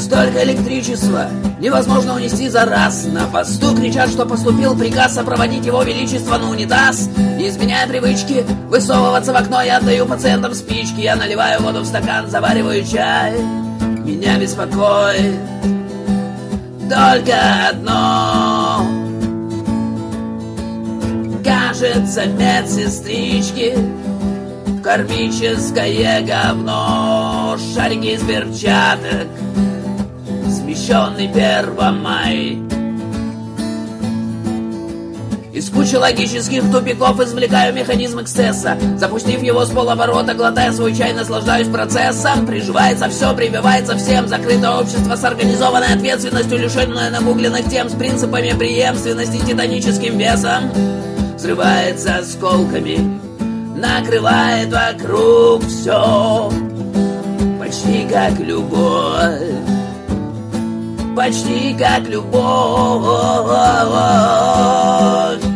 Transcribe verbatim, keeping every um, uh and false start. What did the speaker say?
Столько электричества невозможно унести за раз. На посту кричат, что поступил приказ сопроводить его величество на унитаз. Не изменяя привычки высовываться в окно, я отдаю пациентам спички. Я наливаю воду в стакан, завариваю чай. Меня беспокоит только одно. Кажется, медсестрички в кармическое говно. Шарики из перчаток, смещенный Первомай. Из кучи логических тупиков извлекаю механизм эксцесса. Запустив его с полоборота, глотая свой чай, наслаждаюсь процессом. Приживается все, прививается всем. Закрытое общество с организованной ответственностью, лишенное нагугленных тем, с принципами преемственности, титаническим весом. Взрывается осколками, накрывает вокруг все. Почти как любовь, почти как любовь.